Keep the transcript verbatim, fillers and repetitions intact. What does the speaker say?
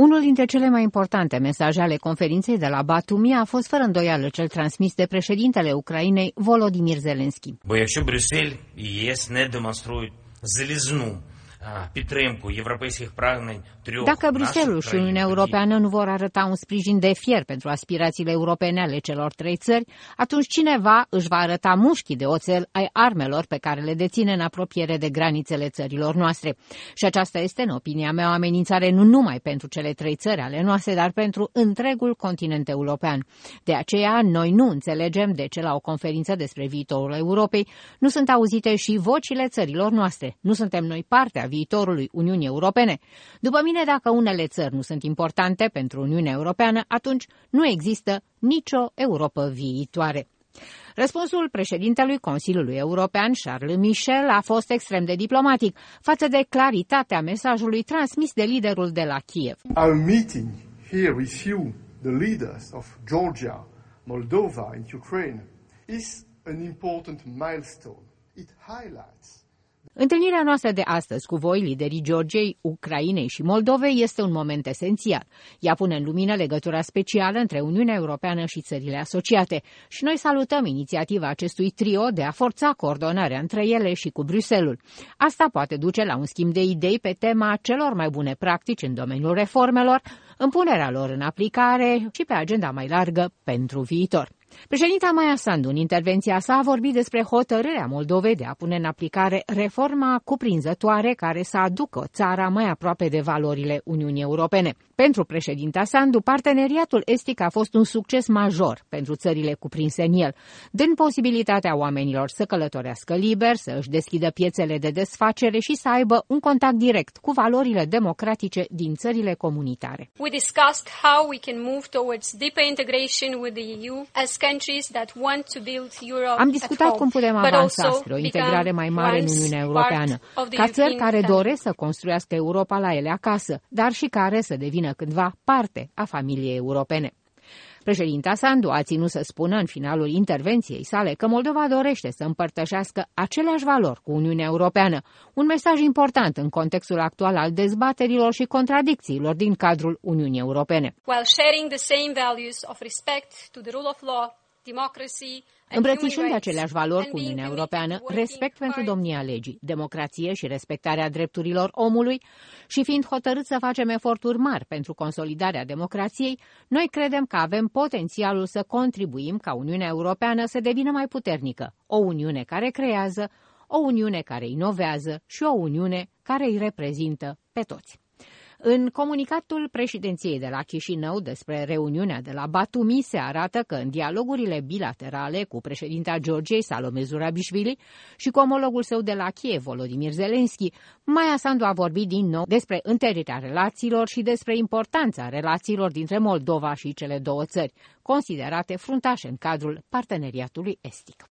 Unul dintre cele mai importante mesaje ale conferinței de la Batumi a fost fără îndoială cel transmis de președintele Ucrainei, Volodymyr Zelensky. Bă, якщо Брюссель і ЄС не демонструють залізну підтримку європейських прагнень трьох. Dacă Bruxelles și Uniunea Europeană nu vor arăta un sprijin de fier pentru aspirațiile europene ale celor trei țări, atunci cineva își va arăta mușchii de oțel ai armelor pe care le deține în apropiere de granițele țărilor noastre. Și aceasta este, în opinia mea, o amenințare nu numai pentru cele trei țări ale noastre, dar pentru întregul continent european. De aceea, noi nu înțelegem de ce la o conferință despre viitorul Europei nu sunt auzite și vocile țărilor noastre. Nu suntem noi parte a viitorului Uniunii Europene. După mine, dacă unele țări nu sunt importante pentru Uniunea Europeană, atunci nu există nicio Europă viitoare. Răspunsul președintelui Consiliului European, Charles Michel, a fost extrem de diplomatic față de claritatea mesajului transmis de liderul de la Kiev. Our meeting here with you, the leaders of Georgia, Moldova and Ukraine, is an important milestone. It highlights. Întâlnirea noastră de astăzi cu voi, liderii Georgiei, Ucrainei și Moldovei, este un moment esențial. Ea pune în lumină legătura specială între Uniunea Europeană și țările asociate și noi salutăm inițiativa acestui trio de a forța coordonarea între ele și cu Bruxelles. Asta poate duce la un schimb de idei pe tema celor mai bune practici în domeniul reformelor, în punerea lor în aplicare și pe agenda mai largă pentru viitor. Președinta Maia Sandu, în intervenția sa, a vorbit despre hotărârea Moldovei de a pune în aplicare reforma cuprinzătoare care să aducă țara mai aproape de valorile Uniunii Europene. Pentru președinta Sandu, parteneriatul estic a fost un succes major pentru țările cuprinse în el, dând posibilitatea oamenilor să călătorească liber, să își deschidă piețele de desfacere și să aibă un contact direct cu valorile democratice din țările comunitare. We discussed how we can move towards deeper integration with the E U as Am discutat cum putem avansa spre o integrare mai mare în Uniunea Europeană, ca țări care doresc să construiască Europa la ele acasă, dar și care să devină cândva parte a familiei europene. Președinta Sandu a ținut să spună în finalul intervenției sale că Moldova dorește să împărtășească aceleași valori cu Uniunea Europeană, un mesaj important în contextul actual al dezbaterilor și contradicțiilor din cadrul Uniunii Europene. While sharing the same values of respect to the rule of law, democracy, îmbrățișând aceleași valori cu Uniunea Europeană, respect pentru domnia legii, democrație și respectarea drepturilor omului și fiind hotărât să facem eforturi mari pentru consolidarea democrației, noi credem că avem potențialul să contribuim ca Uniunea Europeană să devină mai puternică, o Uniune care creează, o Uniune care inovează și o Uniune care îi reprezintă pe toți. În comunicatul președinției de la Chișinău despre reuniunea de la Batumi se arată că în dialogurile bilaterale cu președinta Georgiei, Salome Zurabișvili, și cu omologul său de la Kiev, Volodymyr Zelensky, Maia Sandu a vorbit din nou despre întărirea relațiilor și despre importanța relațiilor dintre Moldova și cele două țări, considerate fruntașe în cadrul parteneriatului estic.